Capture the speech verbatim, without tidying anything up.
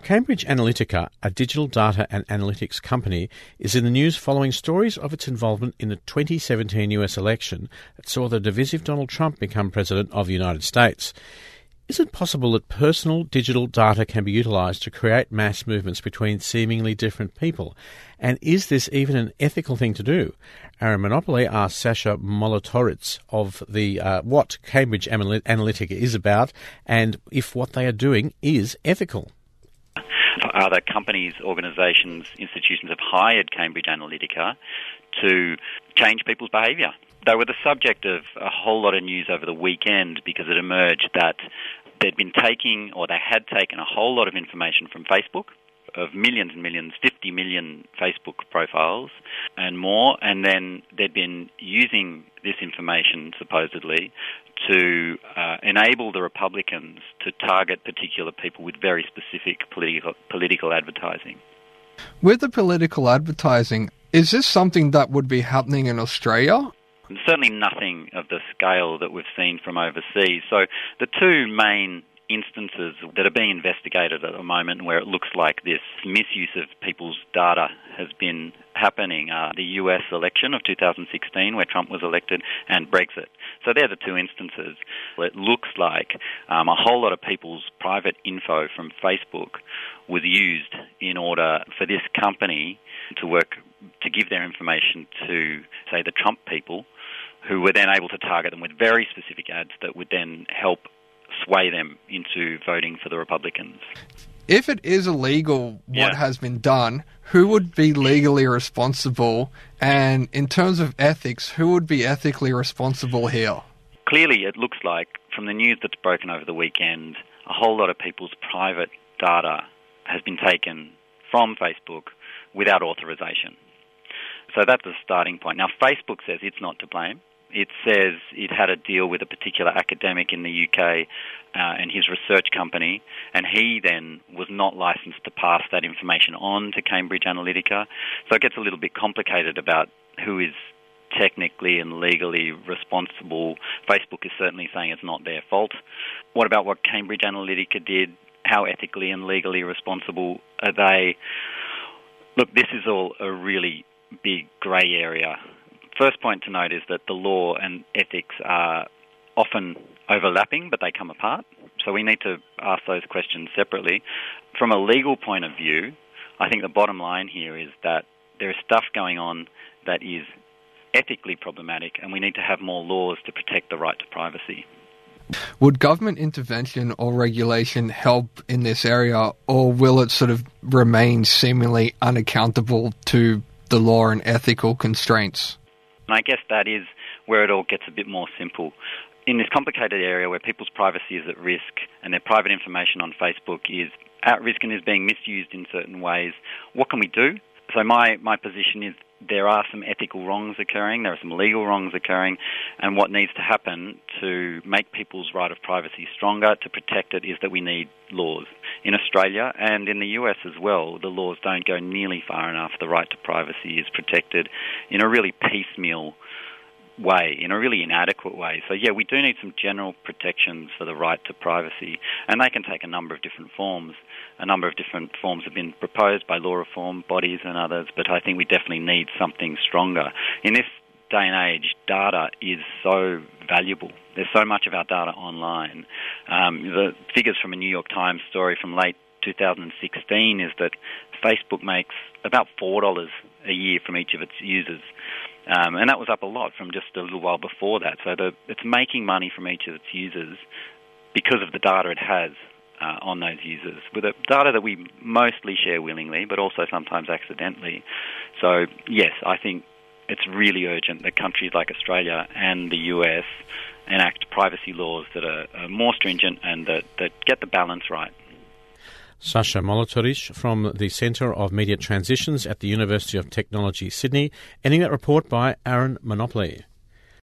Cambridge Analytica, a digital data and analytics company, is in the news following stories of its involvement in the twenty seventeen U S election that saw the divisive Donald Trump become President of the United States. Is it possible that personal digital data can be utilised to create mass movements between seemingly different people? And is this even an ethical thing to do? Aaron Monopoly asked Sasha Molotoritz of the uh, what Cambridge Analytica is about and if what they are doing is ethical. Other companies, organisations, institutions have hired Cambridge Analytica to change people's behaviour. They were the subject of a whole lot of news over the weekend because it emerged that they'd been taking, or they had taken, a whole lot of information from Facebook, of millions and millions, fifty million Facebook profiles and more, and then they'd been using this information, supposedly, to uh, enable the Republicans to target particular people with very specific political political advertising. With the political advertising, is this something that would be happening in Australia? Certainly nothing of the scale that we've seen from overseas. So the two main instances that are being investigated at the moment where it looks like this misuse of people's data has been happening are the U S election of two thousand sixteen, where Trump was elected, and Brexit. So they're the two instances where it looks like um, a whole lot of people's private info from Facebook was used in order for this company to work, to give their information to, say, the Trump people, who were then able to target them with very specific ads that would then help sway them into voting for the Republicans. If it is illegal, what yeah. has been done, who would be legally responsible? And in terms of ethics, who would be ethically responsible here? Clearly, it looks like, from the news that's broken over the weekend, a whole lot of people's private data has been taken from Facebook without authorization. So that's a starting point. Now, Facebook says it's not to blame. It says it had a deal with a particular academic in the U K uh, and his research company, and he then was not licensed to pass that information on to Cambridge Analytica. So it gets a little bit complicated about who is technically and legally responsible. Facebook is certainly saying it's not their fault. What about what Cambridge Analytica did? How ethically and legally responsible are they? Look, this is all a really big grey area. First point to note is that the law and ethics are often overlapping, but they come apart. So we need to ask those questions separately. From a legal point of view, I think the bottom line here is that there is stuff going on that is ethically problematic, and we need to have more laws to protect the right to privacy. Would government intervention or regulation help in this area, or will it sort of remain seemingly unaccountable to the law and ethical constraints? And I guess that is where it all gets a bit more simple. In this complicated area where people's privacy is at risk and their private information on Facebook is at risk and is being misused in certain ways, what can we do? So my, my position is there are some ethical wrongs occurring, there are some legal wrongs occurring, and what needs to happen to make people's right of privacy stronger, to protect it, is that we need laws. In Australia and in the U S as well, the laws don't go nearly far enough. The right to privacy is protected in a really piecemeal way, in a really inadequate way. So yeah, we do need some general protections for the right to privacy, and they can take a number of different forms. A number of different forms have been proposed by law reform bodies and others, but I think we definitely need something stronger. In this day and age, data is so valuable. There's so much of our data online. Um, the figures from a New York Times story from late two thousand sixteen is that Facebook makes about four dollars a year from each of its users. Um, and that was up a lot from just a little while before that. So the, it's making money from each of its users because of the data it has uh, on those users, with the data that we mostly share willingly, but also sometimes accidentally. So, yes, I think it's really urgent that countries like Australia and the U S enact privacy laws that are, are more stringent and that, that get the balance right. Sasha Molotoritz from the Centre of Media Transitions at the University of Technology, Sydney, ending that report by Aaron Monopoly.